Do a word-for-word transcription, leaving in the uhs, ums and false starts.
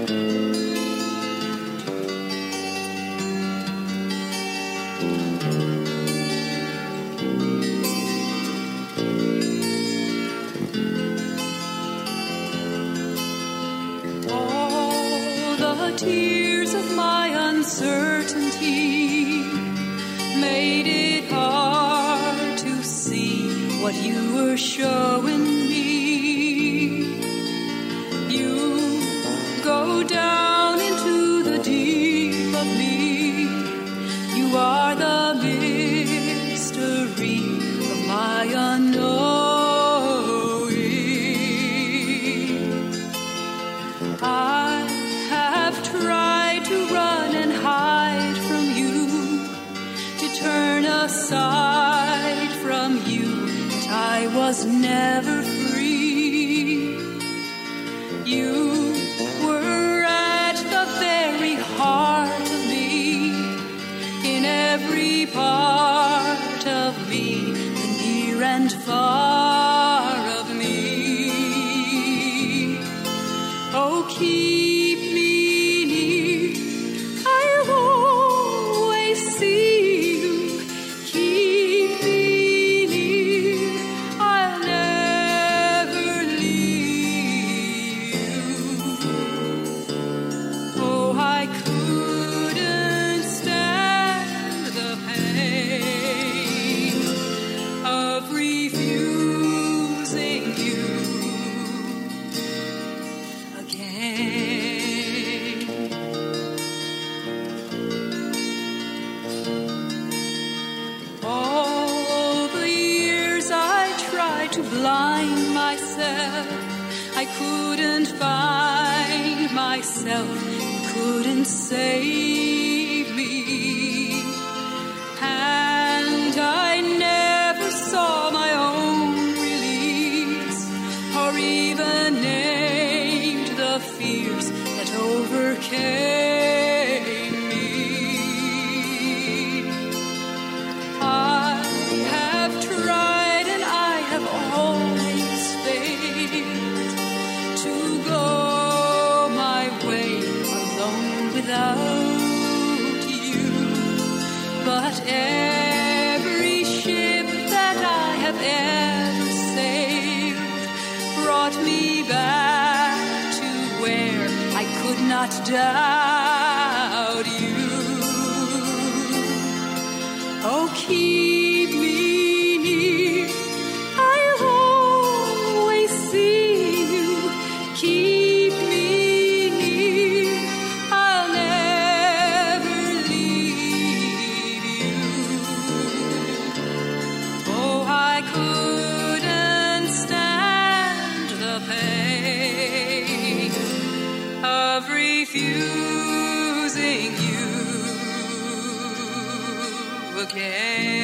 Tears of my uncertainty made it hard to see what you were showing me. You go down into the deep of me. You are the mystery of my unknowing. I have tried to run and hide from you, to turn aside from you, but I was never free. You were at the very heart of me, in every part of me, the near and far of me. Oh, keep to blind myself, I couldn't find myself, couldn't save me, and I never saw my own release, or even named the fears that overcame me. I have tried and I have always failed to go my way alone without you. But every ship that I have ever sailed brought me back to where I could not doubt you. Oh, keep me near, I'll always see you. Keep me near, I'll never leave you. Oh, I couldn't stand the pain of refusing you again.